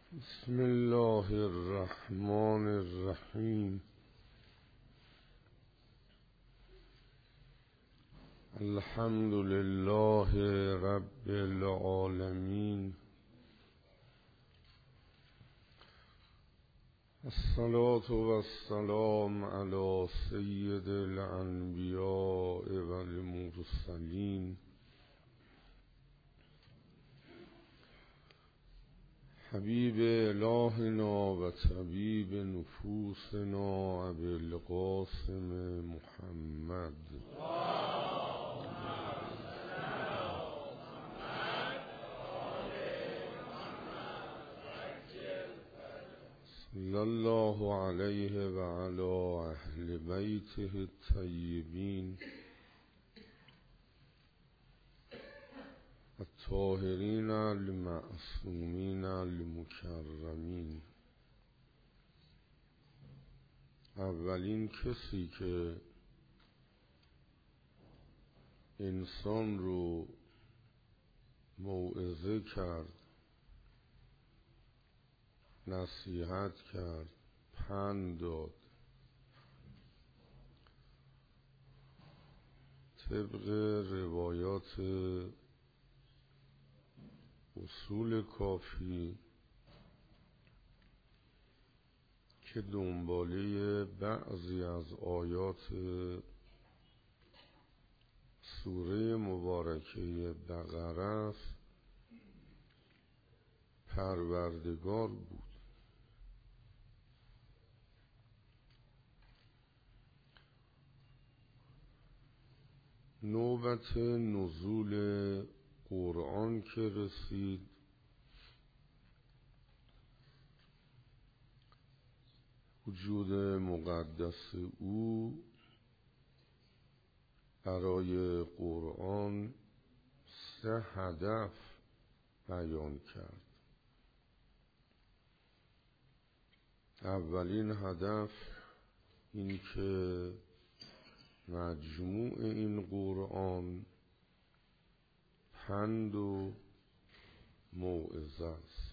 بسم الله الرحمن الرحیم. الحمد لله رب العالمین. الصلاة والسلام علی سید الانبیاء والمرسلین حبیب الهنا و طبیب نفوسنا ابی القاسم محمد. صلی الله علیه و علی اهل بیته الطیبین الطاهرین المعصومین المکرمین. اولین کسی که انسان رو موعظه کرد، نصیحت کرد، پند داد، طبق روایات اصول کافی که دنباله بعضی از آیات سوره مبارکه بقره است، پروردگار بود. نوبت نزول قرآن که رسید، وجود مقدس او برای قرآن 3 هدف بیان کرد. اولین هدف این که مجموع این قرآن پند و موعظه است.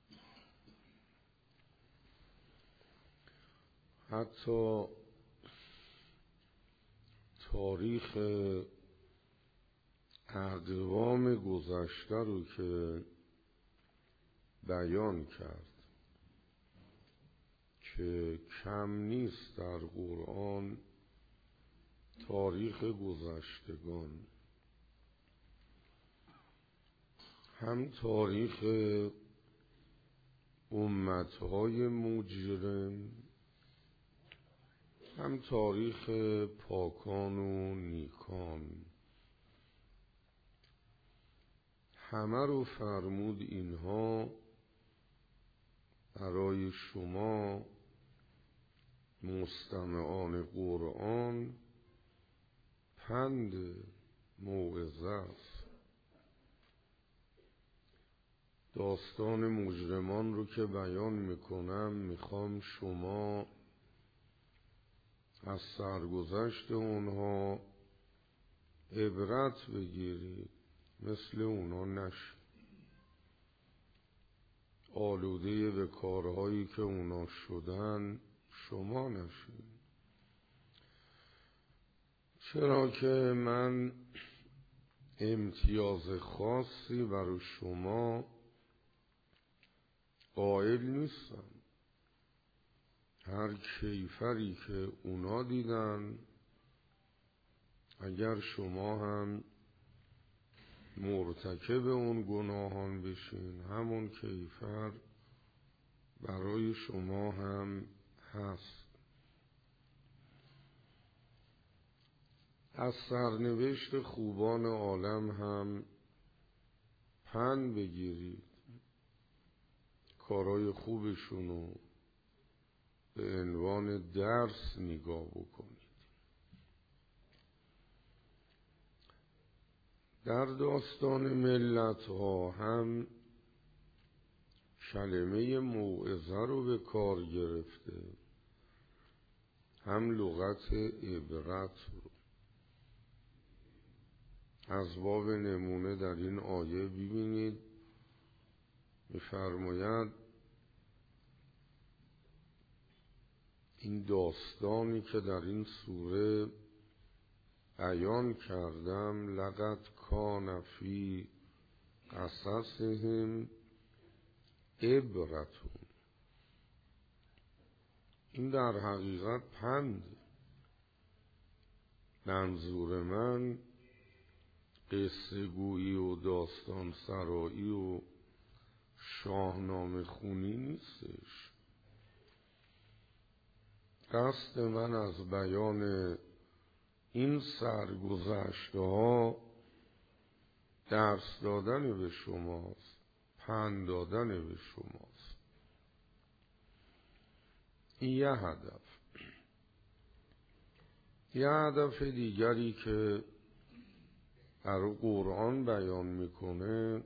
حتی تاریخ اقوام گذشته رو که بیان کرد که کم نیست در قرآن تاریخ گذشتگان، هم تاریخ امتهای مجرم، هم تاریخ پاکان و نیکان. همه رو فرمود اینها برای شما مستمعان قرآن پند موعظه است. داستان مجرمان رو که بیان میکنم، میخوام شما از سرگذشت اونها عبرت بگیرید، مثل اونا نشید، آلوده به کارهایی که اونا شدن شما نشید. چرا که من امتیاز خاصی برای شما قائل نیستم. هر کیفری که اونا دیدن، اگر شما هم مرتکب اون گناهان بشین، همون کیفر برای شما هم هست. از سرنوشت خوبان عالم هم پند بگیرید، کارهای خوبشونو به عنوان درس نگاه بکنید. در داستان ملت ها هم کلمه موعظه رو به کار گرفته، هم لغت عبرت رو. از باب نمونه در این آیه ببینید می‌فرماید این داستانی که در این سوره بیان کردم، لقد کان فی قصصهم عبرتون، این در حقیقت پند. منظور من قصه گویی و داستان سرایی و شاهنامه خونی نیستش. قصد من از بیان این سرگذشته ها درس دادن به شماست، پند دادن به شماست. این یه هدف. یه هدف دیگری که در قرآن بیان میکنه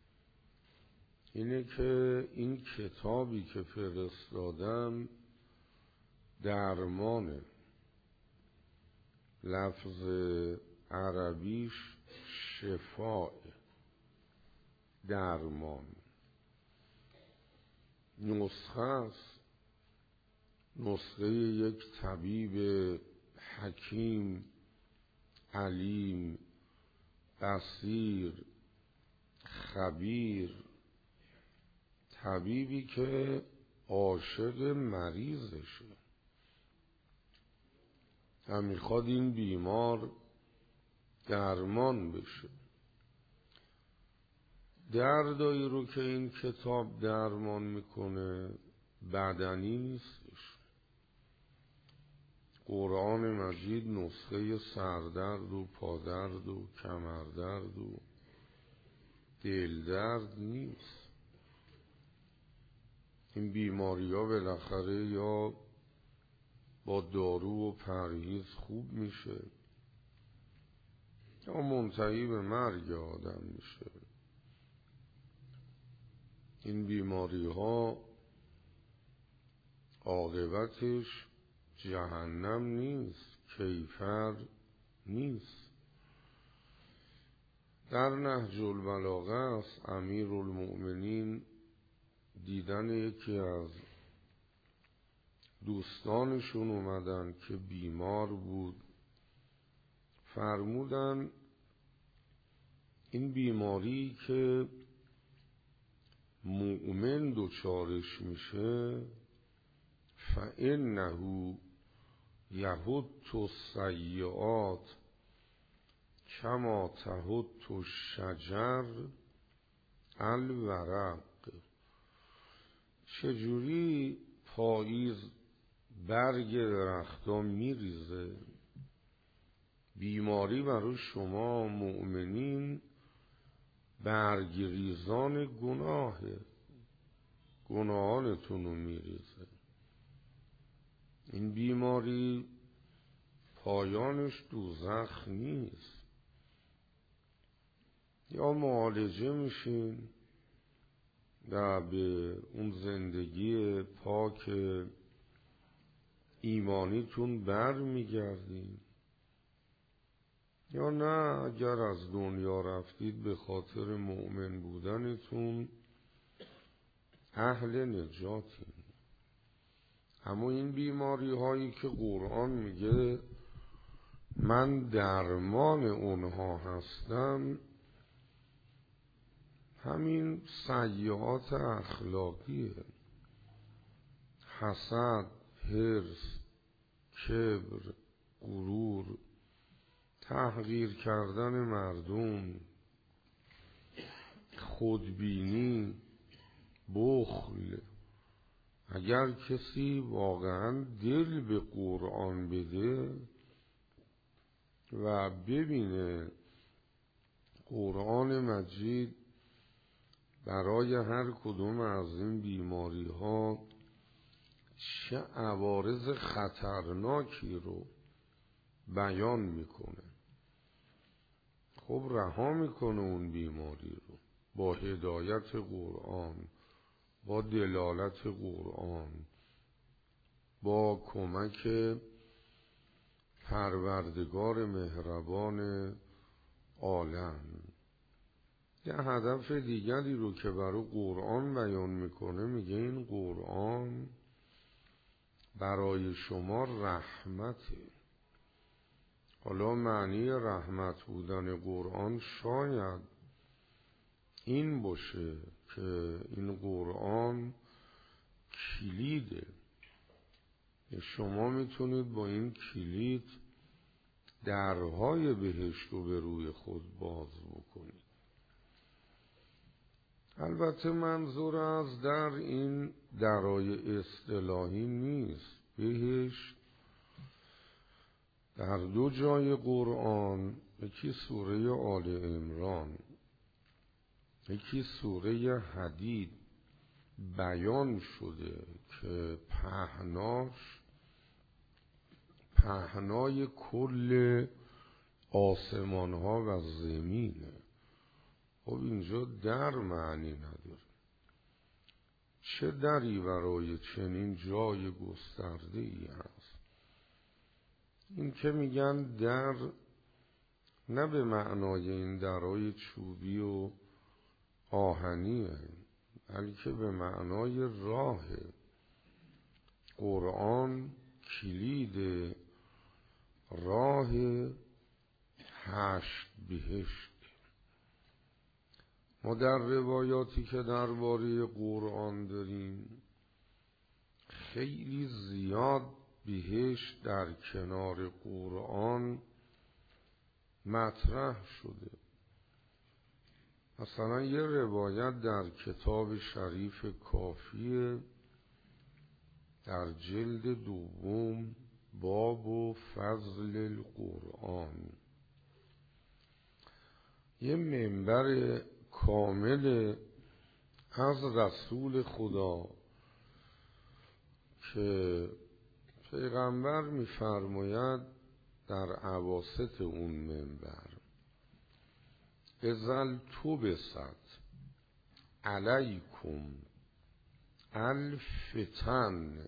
اینه که این کتابی که فرستادم درمانه. لفظ عربیش شفاء، درمان. نسخه است، نسخه یک طبیب حکیم، علیم، بصیر، خبیر، طبیبی که عاشق مریضشه و میخواد این بیمار درمان بشه. دردایی رو که این کتاب درمان میکنه بدنی نیستش. قرآن مجید نسخه سردرد و پادرد و کمردرد و دلدرد نیست. این بیماری ها بالاخره یا با دارو و پرهیز خوب میشه یا منتهی به مرگ آدم میشه. این بیماری ها عاقبتش جهنم نیست، کیفر نیست. در نهج البلاغه است امیرالمؤمنین دیدن یکی از دوستانشون اومدن که بیمار بود، فرمودن این بیماری که مؤمن دچارش میشه فإنه یحط السیئات کما تحط الشجر الورق. چجوری پاییز برگ درختان میریزه، بیماری برای شما مؤمنین برگریزان گناهانتون رو میریزه. این بیماری پایانش دوزخ نیست. یا معالجه میشین و به اون زندگی پاک ایمانیتون بر میگردین، یا نه اگر از دنیا رفتید به خاطر مؤمن بودنتون اهل نجاتین. اما این بیماری هایی که قرآن میگه من درمان اونها هستم، همین سیئات اخلاقیه. حسد، حرص، کبر، غرور، تحقیر کردن مردم، خودبینی، بخل. اگر کسی واقعا دل به قرآن بده و ببینه قرآن مجید برای هر کدوم از این بیماری ها چه عوارض خطرناکی رو بیان میکنه، خب رها میکنه اون بیماری رو با هدایت قرآن، با دلالت قرآن، با کمک پروردگار مهربان عالم. یه هدف دیگری رو که برای قرآن بیان میکنه، میگه این قرآن برای شما رحمته. حالا معنی رحمت بودن قرآن شاید این باشه که این قرآن کلیده، شما میتونید با این کلید درهای بهشت رو به روی خود باز بکنید. البته منظور از در این درهای اصطلاحی نیست. بهشت در 2 جای قرآن، یکی سوره آل عمران یکی سوره حدید، بیان شده که پهنای کل آسمان ها و زمینه. خب اینجا در معنی نداره. چه دری برای چنین جای گسترده ای هست؟ این که میگن در، نه به معنای این درای چوبی و آهنیه، بلکه به معنای راه. قرآن کلید راه 8 بهشت. ما در روایاتی که درباره قرآن داریم خیلی زیاد بهشت در کنار قرآن مطرح شده. مثلا یه روایت در کتاب شریف کافیه، در جلد 2 باب و فضل القرآن، یه منبر کامل از رسول خدا که پیغمبر می‌فرماید در اواسط اون منبر: اذا التبست علیکم الفتن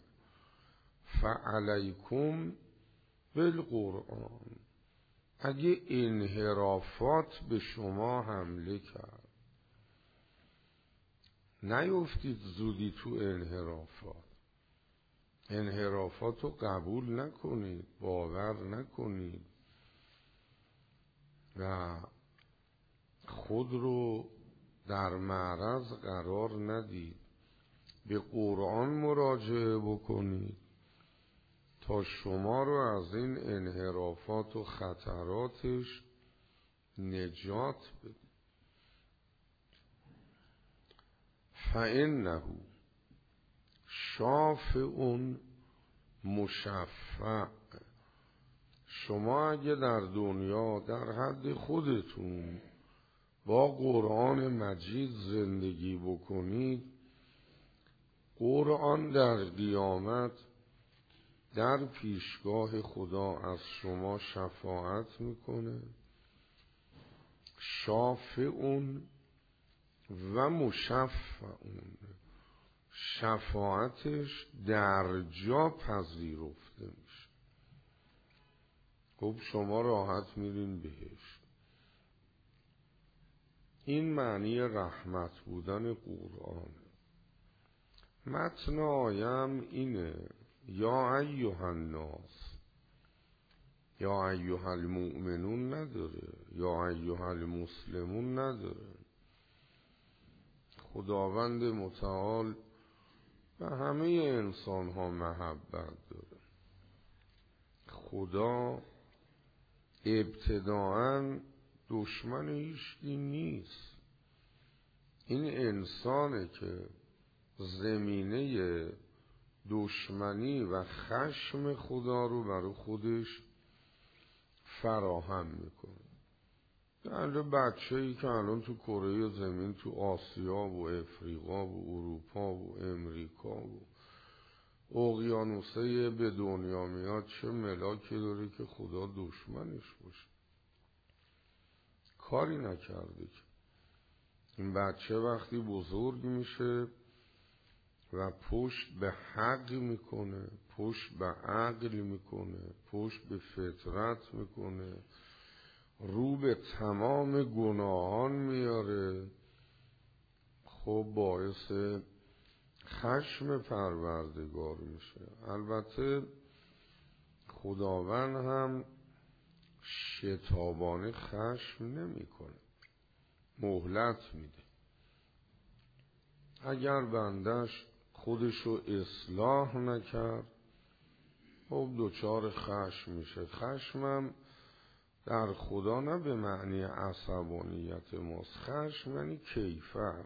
فعلیکم بالقرآن. اگه انحرافات به شما حمله کرد، نیفتید زودی تو انحرافات رو قبول نکنید، باور نکنید و خود رو در معرض قرار ندید. به قرآن مراجعه بکنید تا شما رو از این انحرافات و خطراتش نجات بده. فإنه شافع مشفع. شما اگه در دنیا در حد خودتون با قرآن مجید زندگی بکنید، قرآن در قیامت در پیشگاه خدا از شما شفاعت میکنه. شافع و مشفع، شفاعتش در جا پذیرفته میشه. خب شما راحت میرین بهشت. این معنی رحمت بودن قرآن. متن آیم اینه: یا ایها الناس، یا ایها المؤمنون نداره، یا ایها المسلمون نداره. خداوند متعال به همه انسان ها محبت داره. خدا ابتداعاً دشمن هیچکی نیست. این انسانه که زمینه دشمنی و خشم خدا رو برای خودش فراهم میکنه. در بچه‌ای که الان تو کره زمین، تو آسیا و افریقا و اروپا و امریکا و اقیانوسه به دنیا میاد، چه ملاکی داره که خدا دشمنش باشه؟ کاری نکرده که. این بچه وقتی بزرگ میشه و پشت به حق میکنه، پشت به عقل میکنه، پشت به فطرت میکنه، رو به تمام گناهان میاره، خب باعث خشم پروردگار میشه. البته خداوند هم شتابانه خشم نمیکنه، مهلت میده. اگر بندش خودشو اصلاح نکرد خب دچار خشم میشه. خشمم در خدا نه به معنی عصبانیت ماست، خشم یعنی کیفر.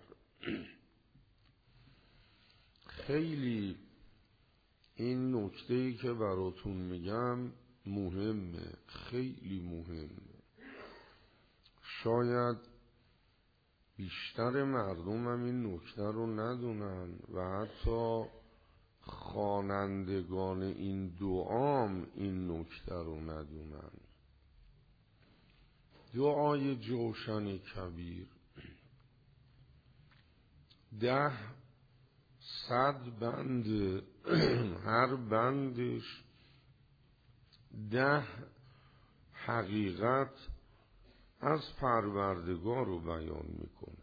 خیلی این نکته‌ای که براتون میگم مهمه، خیلی مهمه. شاید بیشتر مردم هم این نکته رو ندونن و حتی خوانندگان این دعام این نکته رو ندونن. دعای جوشن کبیر 100 بند، هر بندش 10 حقیقت از پروردگار رو بیان میکنه،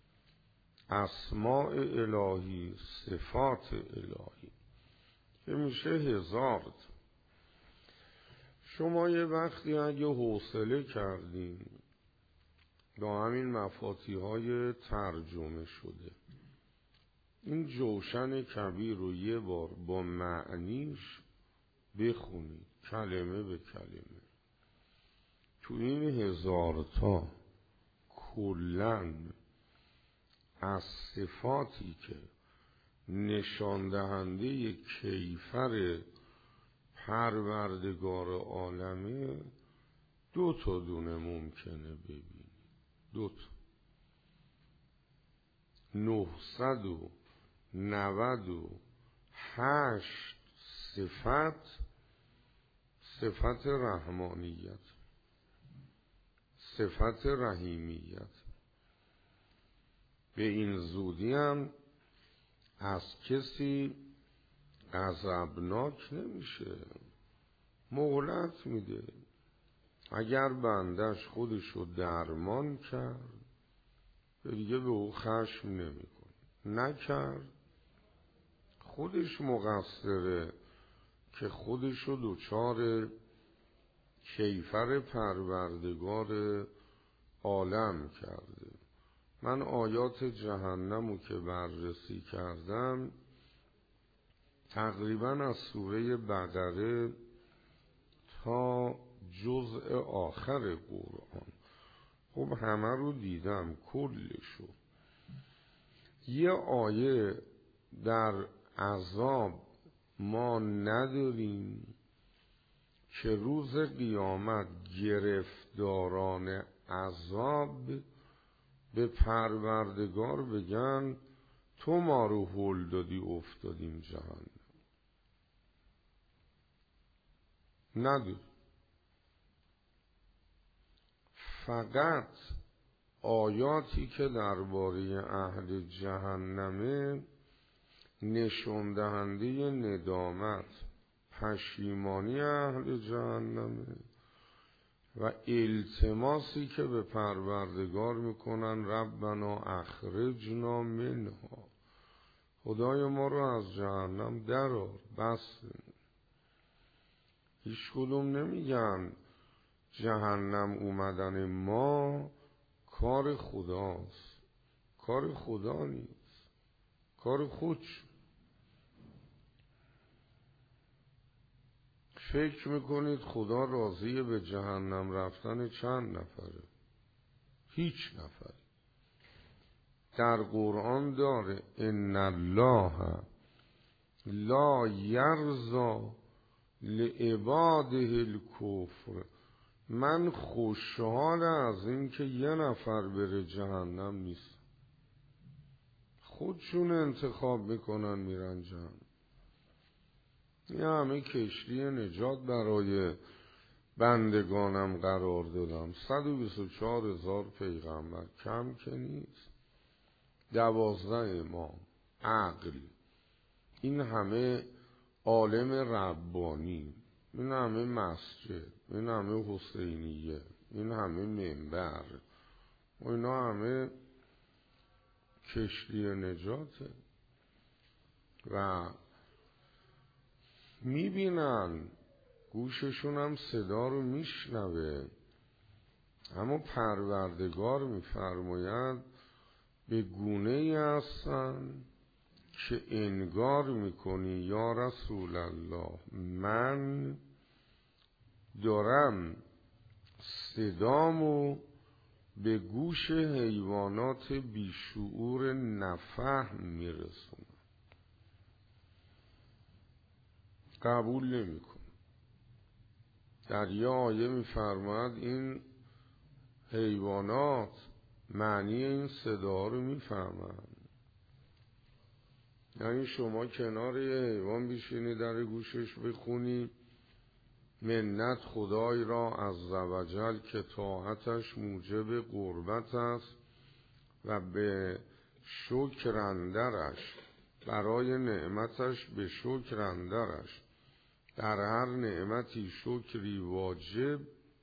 اسماء الهی، صفات الهی که میشه 1000. شما یه وقتی اگه حوصله کردین با همین مفاتیح‌های ترجمه شده این جوشن کبیر رو یه بار با معنیش بخونید، کلمه به کلمه. تو این 1000 تا کلن از صفاتی که نشان دهنده کیفر پروردگار عالمه 2 تا دونه ممکنه ببینی. 2 تا 998 صفت رحمانیت، صفت رحیمیت. به این زودی هم از کسی غضبناک نمیشه، مهلت میده. اگر بندش خودشو درمان کرد دیگه به او خشم نمیکنه، نکرد خودش مقصره که خودشو دچار کیفر پروردگار عالم کرده. من آیات جهنمو که بررسی کردم تقریبا از سوره بقره تا جزء آخر قرآن خب همه رو دیدم، کلشو. یه آیه در عذاب ما نداریم که روز قیامت گرفتاران عذاب به پروردگار بگن تو ما رو هل دادی افتادیم جهنم. نداری. فقط آیاتی که درباره اهل جهنمه نشون دهنده ندامت، پشیمانی اهل جهنمه و التماسی که به پروردگار میکنن ربنا اخرجنا منها، خدای ما رو از جهنم درار. بس هیچ کدوم نمیگن جهنم اومدن ما کار خداست، کار خدا نیست، کار خودش. فکر میکنید خدا راضیه به جهنم رفتن چند نفره؟ هیچ نفر. در قرآن داره ان الله لا یرضی لعباده الکفر، من خوشحال از این که یه نفر بره جهنم نیست، خودشون انتخاب میکنن میرن جهنم. یه همه کشتی نجات برای بندگانم قرار دادم، 124,000 پیغمبر، کم که نیست، 12 امام، عقل، این همه عالم ربانی، این همه مسجد، این همه حسینیه، این همه منبر و اینا همه کشتی نجاته. و میبینن، گوششون هم صدا رو میشنوه، اما پروردگار میفرماید به گونه ای هستن که انگار میکنی یا رسول الله من دارم صدامو به گوش حیوانات بیشعور نفهم میرسونم. قبول نمیکن. در یه آیه میفرماید این حیوانات معنی این صدا رو میفهمن. یعنی شما کنار یه حیوان بشینی در گوشش بخونی منت خدای را عزوجل که طاعتش موجب قربت است و به شکر اندرش، برای نعمتش به شکر اندرش، در هر نعمتی شکری واجب،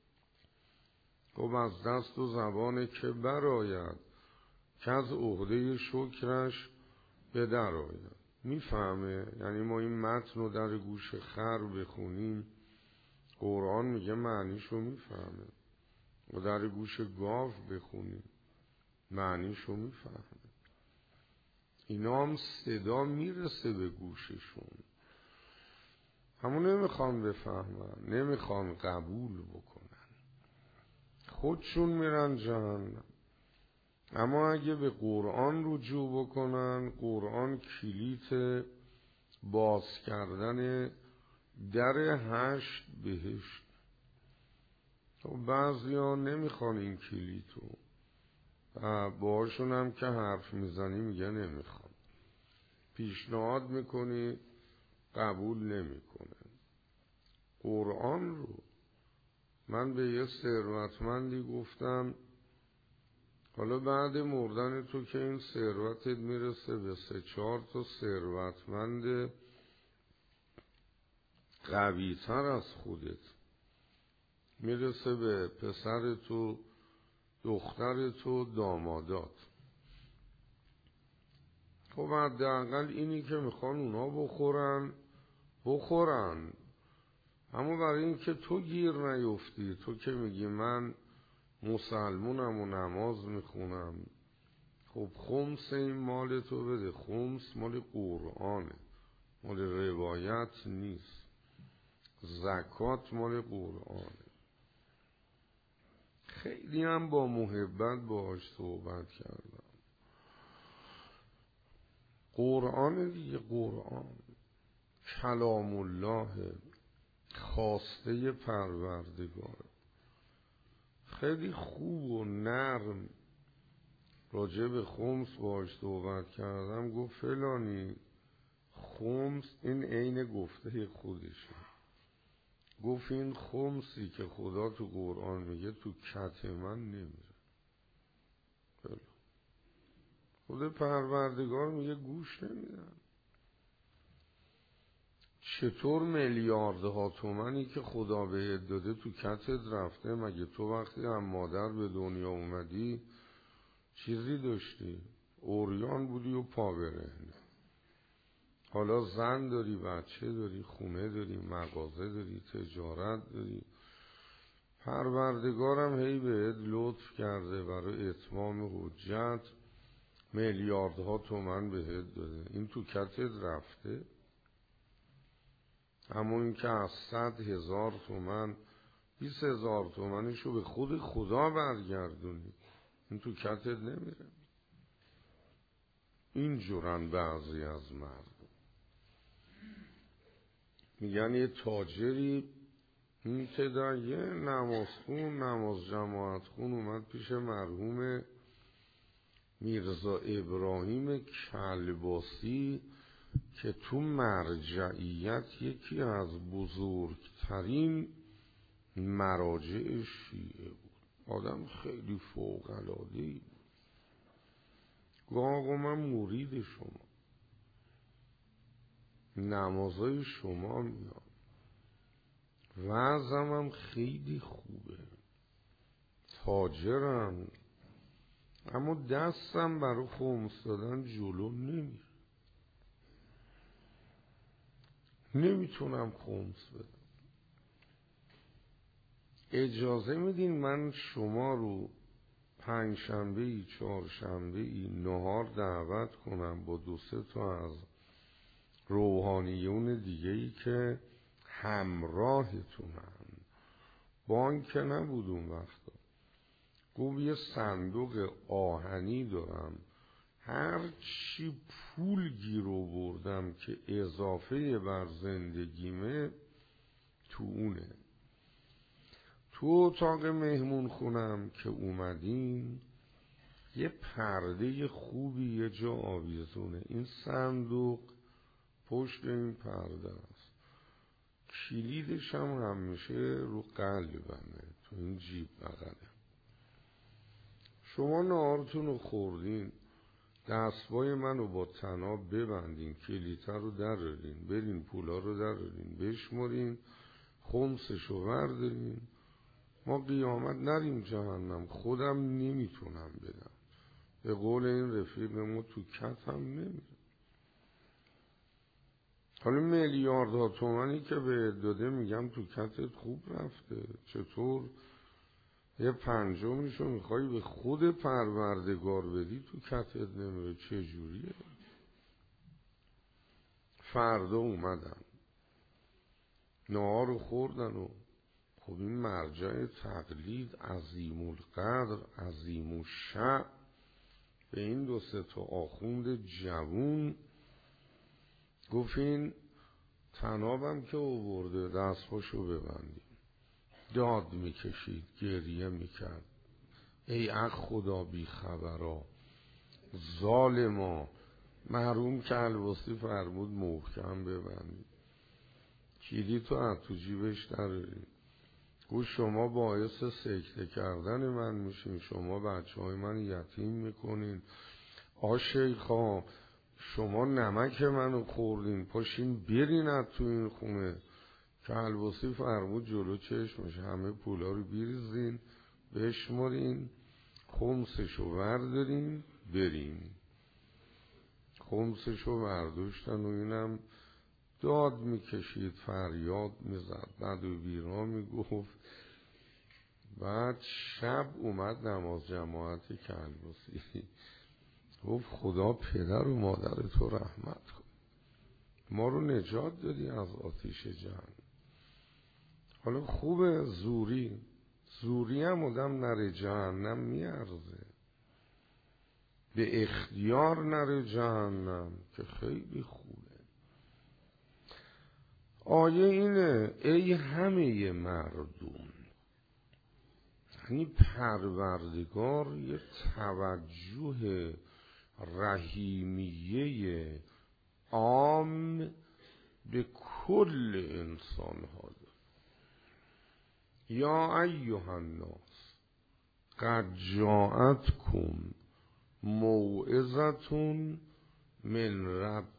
خب از دست و زبان که براید که از عهده شکرش به در آید. میفهمه؟ یعنی ما این متن رو در گوش خر بخونیم قرآن میگه معنیشو میفهمه، و در گوش گاو بخونیم معنیشو میفهمه. اینا هم صدا میرسه به گوششون، همون نمیخوان بفهمن، نمیخوان قبول بکنن، خودشون میرن جهنم. اما اگه به قرآن رجوع بکنن، قرآن کلیت باز کردن در 8 بهشت. بعضی ها نمیخوان این کلیتو، باهاشون هم که حرف میزنی میگه نمیخوان، پیشنهاد میکنی قبول نمیکنه. قرآن رو من به یه ثروتمندی گفتم حالا بعد مردن تو که این ثروتت میرسه به 3-4 تا ثروتمند قوی تر از خودت، میرسه به پسر تو، دختر تو، دامادات. خب حداقل اینی که میخوان اونا بخورن، اما برای این که تو گیر نیفتی، تو که میگی من مسلمونم و نماز میخونم، خب خمس این مال تو بده. خمس مال قرآنه، مال روایت نیست. زکات مال قرآنه. خیلی هم با محبت باهاش صحبت کردم. قرآن دیگه، قرآن کلام الله، خواسته پروردگار. خیلی خوب و نرم راجع به خمس باهاش صحبت کردم. گفت فلانی خمس این عین گفته خودشه. گفت این خمسی که خدا تو قرآن میگه تو کت من نمیره. خود پروردگار میگه گوش نمیدن. چطور میلیاردها تومنی که خدا بهت داده تو کتت رفته؟ مگه تو وقتی هم مادر به دنیا اومدی چیزی داشتی؟ عریان بودی و پا برهنه. حالا زن داری، بچه داری، خونه داری، مغازه داری، تجارت داری. پروردگارم هی بهت لطف کرده برای اتمام حجت، میلیاردها تومن بهت داده، این تو کتت رفته. اما این که از 100,000 تومن 20,000 تومنشو به خود خدا برگردونی، این تو کتت نمیره. این جورن بعضی از مردم. میگن یه تاجری متدین نمازخون، نماز جماعت خون اومد پیش مرحوم میرزا ابراهیم کلباسی که تو مرجعیت یکی از بزرگترین مراجع شیعه بود. آدم خیلی فوق‌العاده‌ای بود. گفت آقا من مرید شما، نمازای شما میاد، وضعم هم خیلی خوبه، تاجرم، اما دستم برای خمس دادن جلو نمیره. نمیتونم خمس بدم. اجازه میدین من شما رو پنجشنبه‌ای چهارشنبه‌ای نهار دعوت کنم با 2-3 تا از روحانیون دیگه‌ای که همراهتونن. بانک نبود اون وقتا. گفت یه صندوق آهنی دارم، هر چی پول گیر آوردم که اضافه بر زندگیمه تو اونه. تو اتاق مهمون خونم که اومدیم یه پرده خوبی یه جا آویزونه، این صندوق پشت این پرده است. کلیدش هم همیشه رو قلبمه، تو این جیب بغله. شما نهارتون رو خوردین، دستبای منو با طناب ببندین، کلیته رو درارین، برین پولا رو درارین، بشمرین، خمسشو وردارین. ما قیامت نریم جهنم، خودم نمیتونم بدم. به قول این رفیق ما تو کت هم نمیره. حالا میلیاردها تومانی که به داده میگم تو کتت خوب رفته، چطور یه پنجمیشو میخوای به خود پروردگار بدی تو کتت نمیره؟ چه جوریه؟ فردا اومدن نهار رو خوردن و خب این مرجع تقلید عظیم القدر عظیم الشأن به این 2-3 تا آخوند جوون گفت این طنابم که آورده دستاشو ببندیم. داد میکشید، گریه میکرد، ای اخ خدا بی خبرا ظالما. محروم کلباسی فرمود محکم ببندید، کلید تو از تو جیبش درارید. گوش شما باعث سکته کردن من میشین، شما بچه های من یتیم میکنین. شیخا شما نمک منو خوردین، پاشین برین از تو این خونه. کلباسی فرمود جلو چشمش همه پولا رو بیریزین، بشمارین، خمسشو وردارین، برین. خمسشو برداشتن و اینم داد میکشید، فریاد میزد، بعد و بیرا میگفت. بعد شب اومد نماز جماعت کلباسی، گفت خدا پدر و مادر تو رحمت کن، ما رو نجات دادی از آتش جهنم. حالا خوبه زوری هم آدم نره جهنم میارزه، به اختیار نره جهنم که خیلی خوبه. آیه اینه ای همه مردم، یعنی پروردگار یه توجه رحیمیه عام به کل انسان ها داره. یا ایها الناس قد جاءتکم موعظة من ربکم،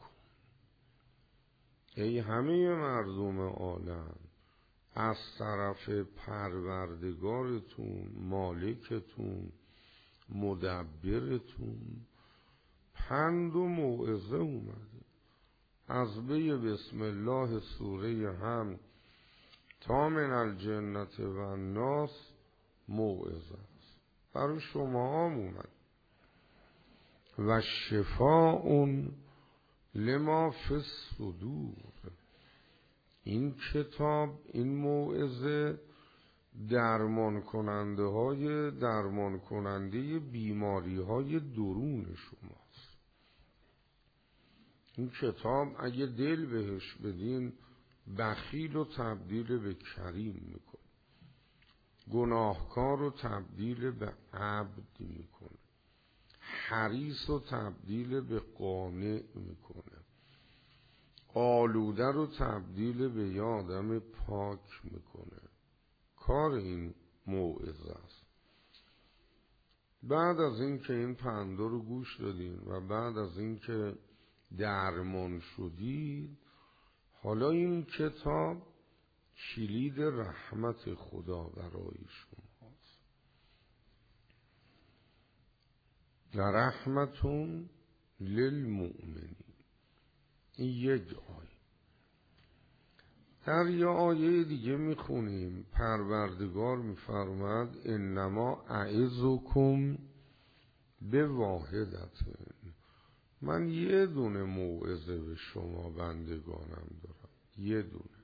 ای همه مردم عالم از طرف پروردگارتون، مالکتون، مدبرتون پند و موعظه اومده. از بی بسم الله سوره هم تا من الجنت و الناس موعظه است برای شما هم اومد. و شفاء لما فی الصدور، این کتاب، این موعظه درمان کننده بیماری های درون شماست. این کتاب اگه دل بهش بدین بخیل و تبدیل به کریم میکنه، گناهکار رو تبدیل به عبد میکنه، حریص رو تبدیل به قانع میکنه، آلوده رو تبدیل به یه آدم پاک میکنه. کار این موعظه است. بعد از این که این پندا رو گوش دادین و بعد از این که درمان شدید، حالا این کتاب کلید رحمت خدا برای شماست. لرحمتون للمؤمنین، این یک آیه. در یه آیه دیگه میخونیم پروردگار میفرماد انما اعظکم به واحدتن، من یه دونه موعظه به شما بندگانم دارم، یه دونه.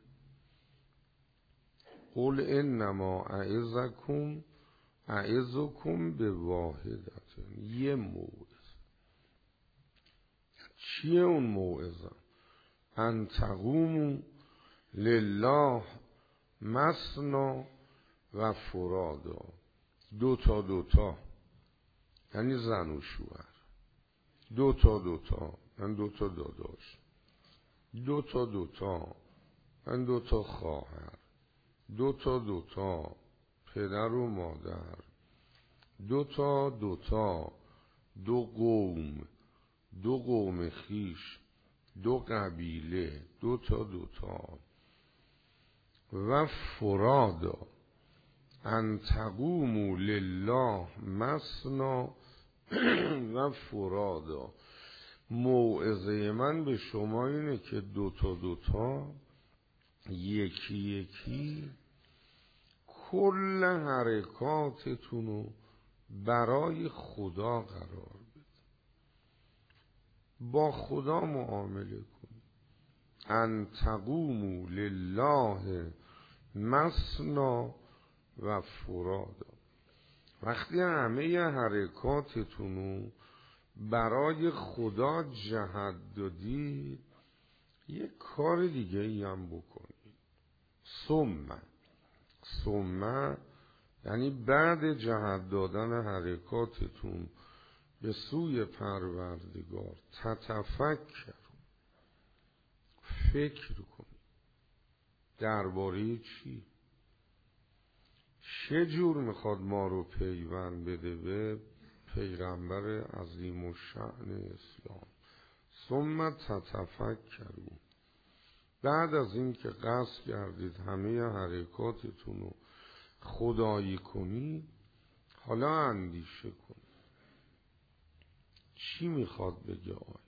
قل انما اعظکم به واحدتن، یه موعظه. چیه اون موعظه؟ ان تقوموا لله مثنی و فرادا، دوتا یعنی زن و شوهر، دوتا من دوتا داداش، دوتا من دوتا خواهر، دوتا پدر و مادر، دوتا دو قوم خیش، دو قبیله، دوتا و فرادا، ان تقوموا لله مثنی و فرادا. موعظه من به شما اینه که دوتا یکی کل حرکاتتون رو برای خدا قرار بده، با خدا معامله کنید. ان تقوموا لله مثنی و فرادا. وقتی همه حرکاتتون رو برای خدا جهت دادید، یک کار دیگه ای هم بکنید. ثم یعنی بعد جهت دادن حرکاتتون به سوی پروردگار تتفکر، فکر کنید درباره چی؟ چه جور میخواد ما رو پیوند بده به پیغمبر عظیم الشأن اسلام. ثم تتفکروا، بعد از این که قصد کردید همه حرکاتتون رو خدایی کنید، حالا اندیشه کنید چی میخواد بگه آیه؟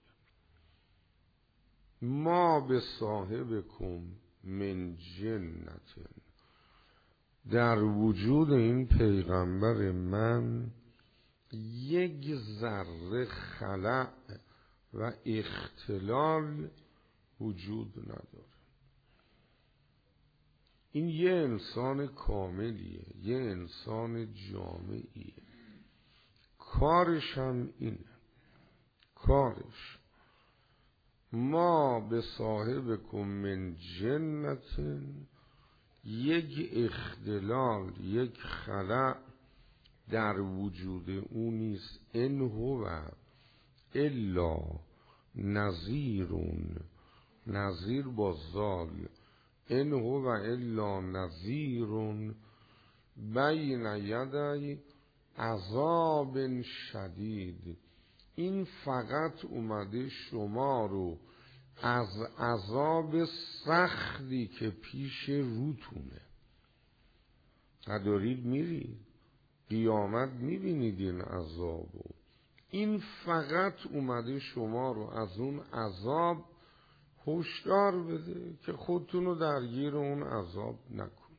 ما به صاحبکم من جنتن، در وجود این پیغمبر من یک ذره خلأ و اختلال وجود نداره. این یه انسان کاملیه، یه انسان جامعیه. کارش هم اینه، کارش ما به صاحبکم من جنتن، یک اختلال، یک خلأ در وجود او نیست. ان هو الا نذیرون، نذیر با زال، ان هو الا نذیرون بین یدی عذاب شدید. این فقط اومده شما رو از عذاب سختی که پیش روتونه، ندارید میرید قیامت میبینید این عذابو، این فقط اومده شما رو از اون عذاب هشدار بده که خودتون رو درگیر اون عذاب نکنید.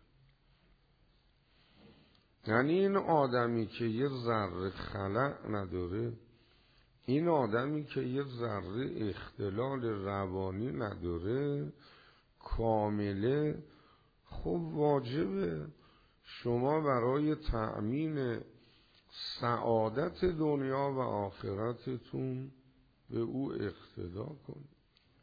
یعنی این آدمی که یه ذره خلأ نداره، این آدمی که یه ذره اختلال روانی نداره، کامله، خب واجبه شما برای تأمین سعادت دنیا و آخرتتون به او اقتدا کنید.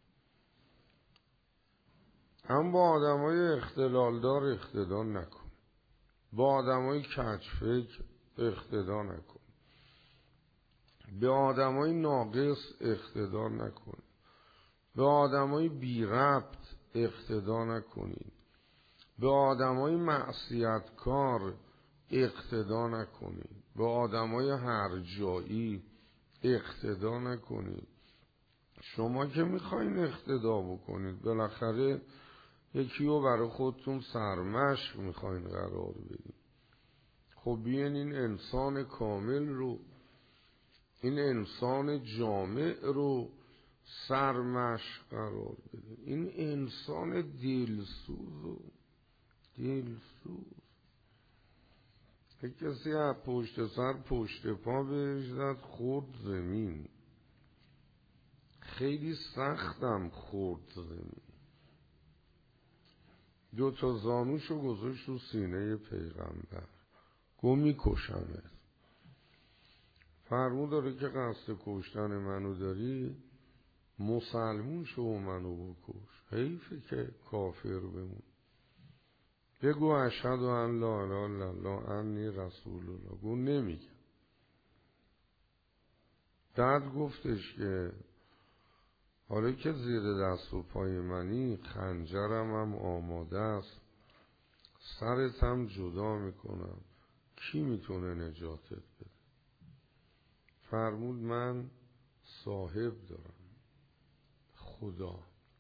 هم با آدمای اختلال دار اقتدا نکن، با آدمای کجفکر اقتدا نکن، به آدمای ناقص اقتدا نکن، به آدمای بی ربط اقتدا نکنید، به آدمای معصیتکار اقتدا نکنید، به آدمای هر جایی اقتدا نکنید. شما که میخواین اقتدا بکنید، بالاخره یکی رو برای خودتون سرمشق میخواین قرار بدید. خب بیاین این انسان کامل رو، این انسان جامع رو سرمشق قرار بده. این انسان دلسوز یک کسی از پشت سر پشت پا بهش زد خورد زمین، خیلی سختم خورد زمین، 2 زانوشو گذاشت رو سینه پیغمبر، گو میکشمت. فرمود داره که قصد کشتن منو داری، مسلمون شو و منو بکش، حیفه که کافر بمون. بگو اشهد ان لا اله الا الله انی رسول الله. گو نمیگم. بعد گفتش که حالا که زیر دست و پای منی، خنجرم هم آماده است، سرت هم جدا میکنم، کی میتونه نجاتت بده؟ فرمود من صاحب دارم، خدا.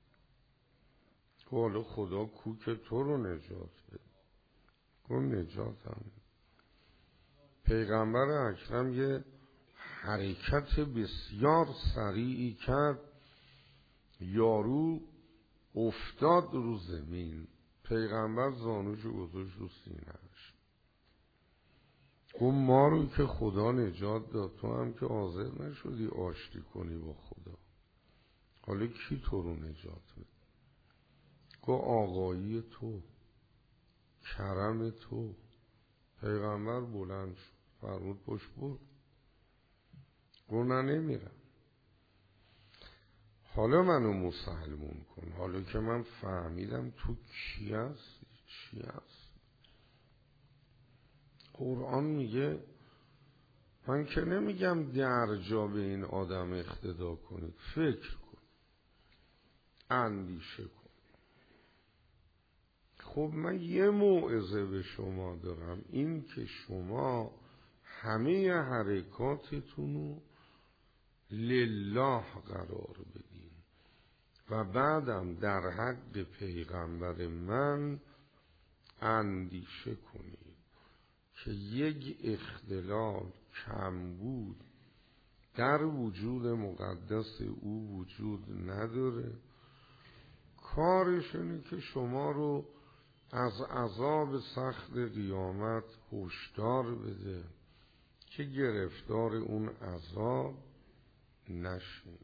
حالا خدا کو که تو رو نجات بده؟ گفت نجاتم. پیغمبر اکرم یه حرکت بسیار سریعی کرد، یارو افتاد رو زمین، پیغمبر زانوشو گذاشت رو سینه‌اش. گفت ما رو که خدا نجات داد، تو هم که حاضر نشدی آشتی کنی با خدا، حالا کی تو رو نجات بده؟ گفت آقایی تو، کرم تو. پیغمبر بلند شد، فرمود پشت برو. گفت نه نمیرم، حالا منو مسلمون کن، حالا که من فهمیدم تو کی هستی چی هستی. قرآن میگه من که نمیگم درجا به این آدم اقتدا کنید، فکر کن، اندیشه کن. خب من یه موعظه به شما دارم، این که شما همه حرکاتتون رو لله قرار بدین و بعدم در حق پیغمبر من اندیشه کنید که یک اختلال کمبود در وجود مقدس او وجود نداره. کارش اینه که شما رو از عذاب سخت قیامت هشدار بده که گرفتار اون عذاب نشین.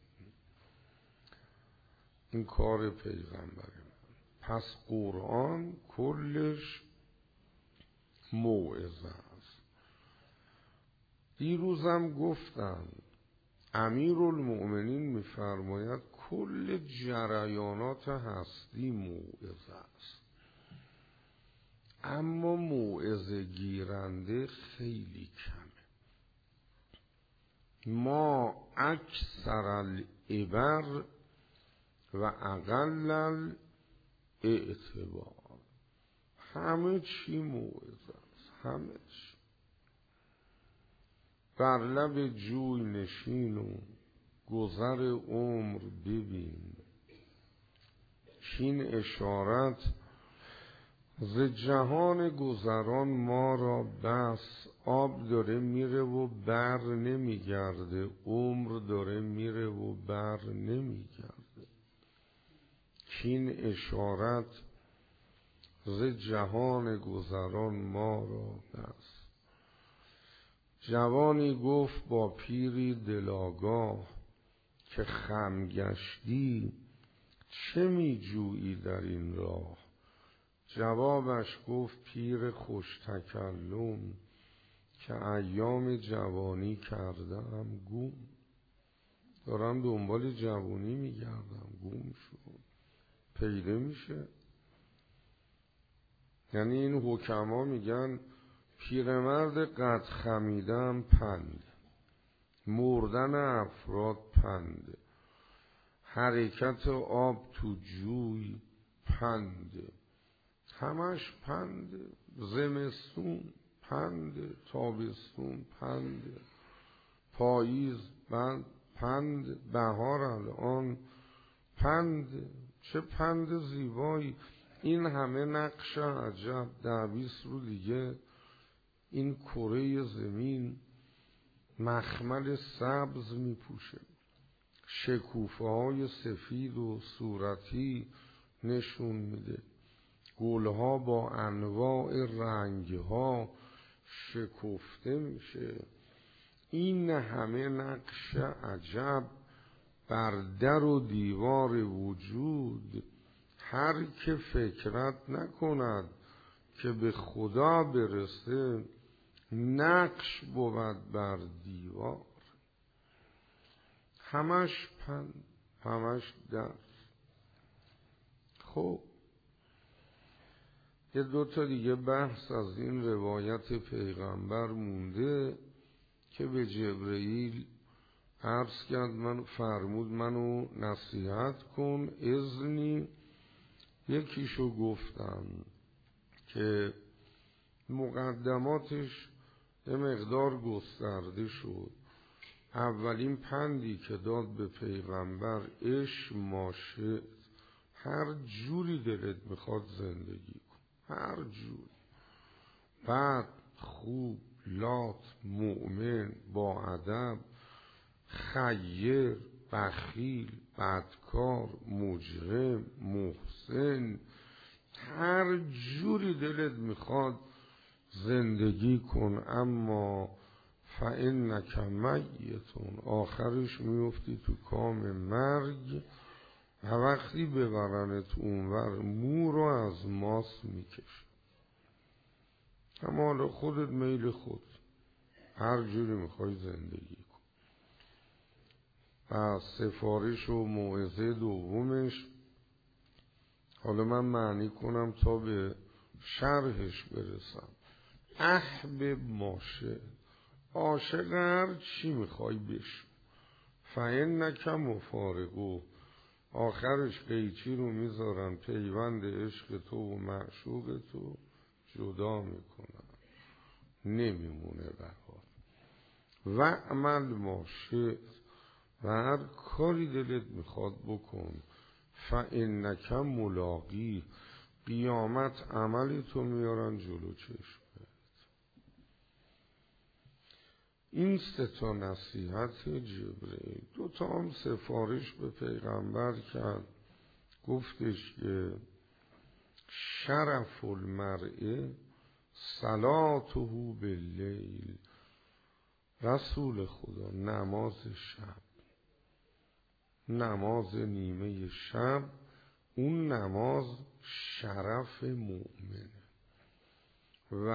این کار پیغمبر من. پس قرآن کلش موعظه است. دیروزم گفتم امیرالمؤمنین میفرماید کل جریانات هستی موعظه است، اما موعظه گیرنده خیلی کمه. ما اکثر العبر و اقل الاعتبار. همه چی موعظه است، همه چی. بر لب جوی نشین و گذر عمر ببین، کین اشارت ز جهان گذران ما را بس. آب داره میره و بر نمیگرده، عمر داره میره و بر نمیگرده. کین اشارت ز جهان گذران ما را بس. جوانی گفت با پیری دلاگاه که خم گشتی چه می جویی در این راه؟ جوابش گفت پیر خوش تکلم که ایام جوانی کردم گم. دارم دنبال جوانی میگردم، گم شد، پیدا میشه. یعنی این حکما میگن پیرمرد قد خمیدم پند، مردن افراد پند، حرکت آب تو جوی پند، همش پند. زمستون پند، تابستون پند، پاییز پند، بهار الان پند. چه پند زیبایی. این همه نقش عجب 10-20 رو دیگه این کره زمین مخمل سبز میپوشه. شکوفه های سفید و صورتی نشون میده. گلها با انواع رنگها شکفته میشه. این همه نقش عجب بر در و دیوار وجود، هر که فکرت نکند که به خدا برسه، نقش بود بر دیوار. همش پند، همش درس. خب یه دوتا دیگه بحث از این روایت پیغمبر مونده که به جبرئیل عرض کرد، من فرمود منو نصیحت کن، اذنی. یکیشو گفتم که مقدماتش یه مقدار گسترده شد. اولین پندی که داد به پیغمبر، عش ماشه، هر جوری دلت میخواد زندگی کن، هر جوری، بد، خوب، لات، مؤمن، با ادب، خیر، بخیل، بدکار، مجرم، محسن، هر جوری دلت میخواد زندگی کن، اما فإنک میتون، آخرش میفتی تو کام مرگ و وقتی ببرنت اونور مو رو از ماس میکشه. اما حالا خودت میل خود، هر جوری میخوای زندگی کن. و سفارش و موعظه دومش، حالا من معنی کنم تا به شرحش برسم. احبب ماشه، عاشق هر چی میخوای بشو، فإنک مفارقو، آخرش قیچی رو میذارن، پیوند عشق تو و معشوق تو جدا میکنن، نمیمونه بهار. و عمل ماشه، و هر کاری دلت میخواد بکن، فإنک ملاقی، قیامت عملی تو میارن جلو چشمت. این سه تا نصیحت جبرئیل. دوتا هم سفارش به پیغمبر کرد، گفتش که شرف المرء صلاته باللیل، رسول خدا نماز شب، نماز نیمه شب، اون نماز شرف مؤمنه. و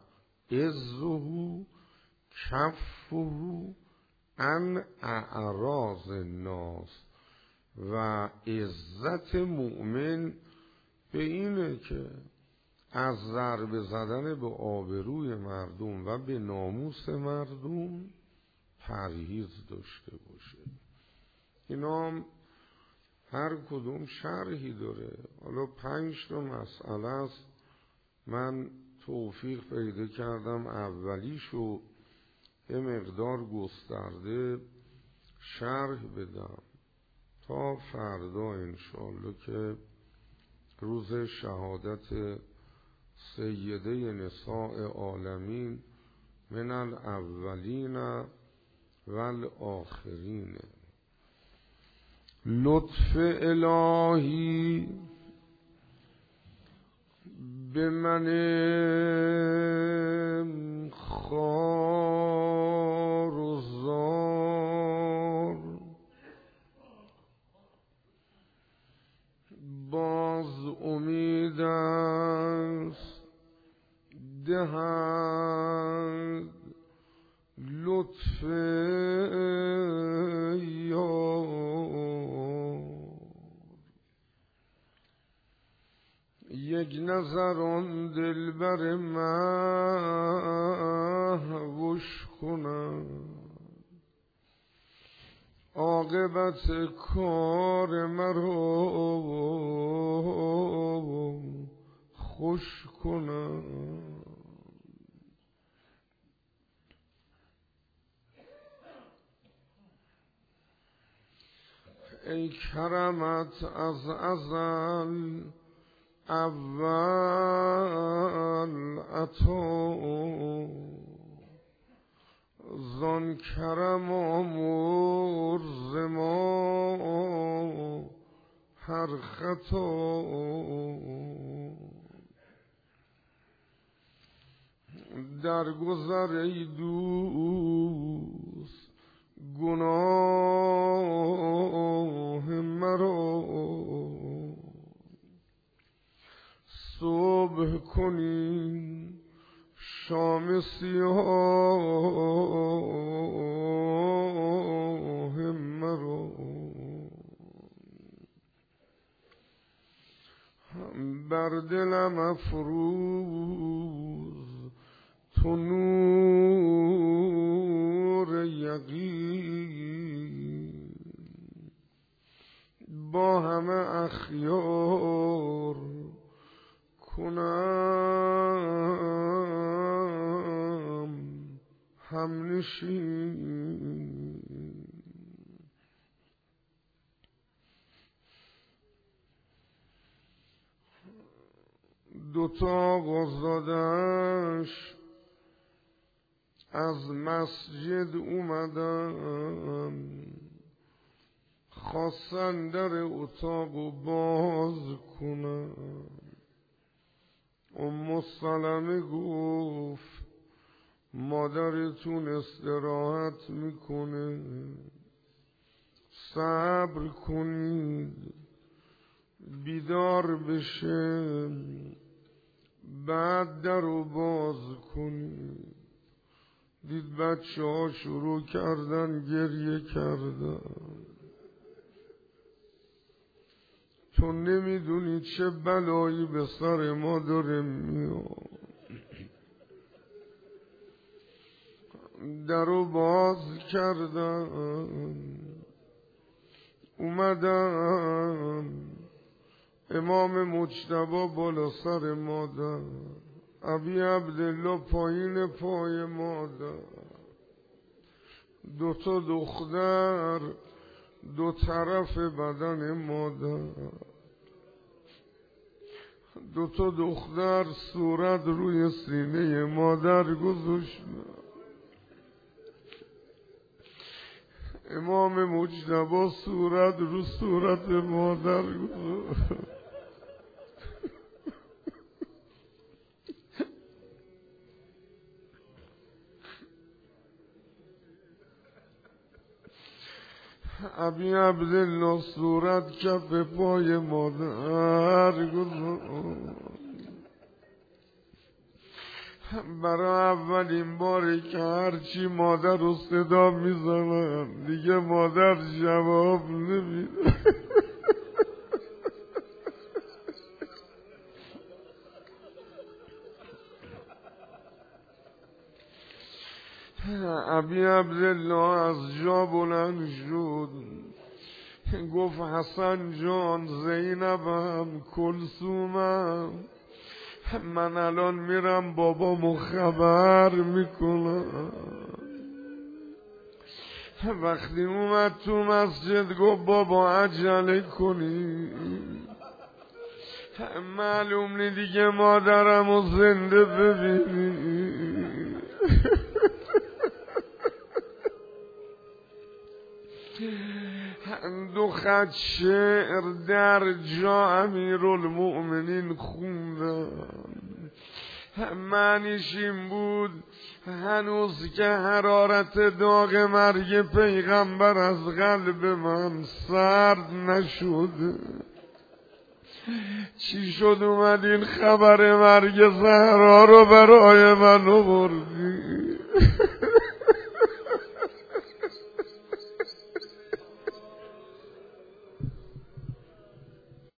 عزه کفه عن اعراض الناس، و عزت مؤمن به اینه که از ضربه زدن به آبروی مردم و به ناموس مردم پرهیز داشته باشه. اینا هر کدوم شرحی داره. حالا 5 تا مسئله است، من توفیق پیدا کردم اولیشو یه مقدار گسترده شرح بدم تا فردا انشالله که روز شهادت سیده نساء عالمین من الاولین و الاخرین. لطف الهی به من خار و زار، باز امید است دهد لطف یک نظر آن دلبر مهوش کنم، عاقبت کار مرا خوش کنم. ای کرمت از ازل اول عطا، زان کرم آمرز ما هر خطا در گذر ای دوست گناه مرا صبح کنی شام سیاه مرا بر دلم افروز تو نور یقین با همه اخیار کنم همنشین دوتا آقازادش از مسجد اومدن خواستن در اتاق باز کنن ام سلمه گفت مادرتون استراحت میکنه صبر کنید بیدار بشه بعد در رو باز کنید. دید بچه ها شروع کردن گریه کردن. تو نمیدونی چه بلایی به سر ما داره میاد. در رو باز کردن اومدن امام مجتبی بالا سر مادر، ابی عبدالله پایین پای مادر، دوتا دختر دو طرف بدن مادر، دوتا دختر صورت روی سینه مادر گذاشت. امام مجتبی صورت رو صورت مادر گذاشت. ابی عبدالله صورت کف پای مادر گذاشت. برای اولین باری که هرچی مادر رو صدا میزنن دیگه مادر جواب نمیده. ابی عبدالله از جا بلند شد گفت حسن جان، زینبم، کلثومم، من الان میرم بابامو خبر میکنم. وقتی اومد تو مسجد گفت بابا عجله کنی، معلوم نی دیگه مادرمو زنده ببینی. دو خط شعر در جا امیرالمؤمنین خوندن. معنیش این بود هنوز که حرارت داغ مرگ پیغمبر از قلب من سرد نشده. چی شد اومدین خبر مرگ زهرا رو برای من آوردی؟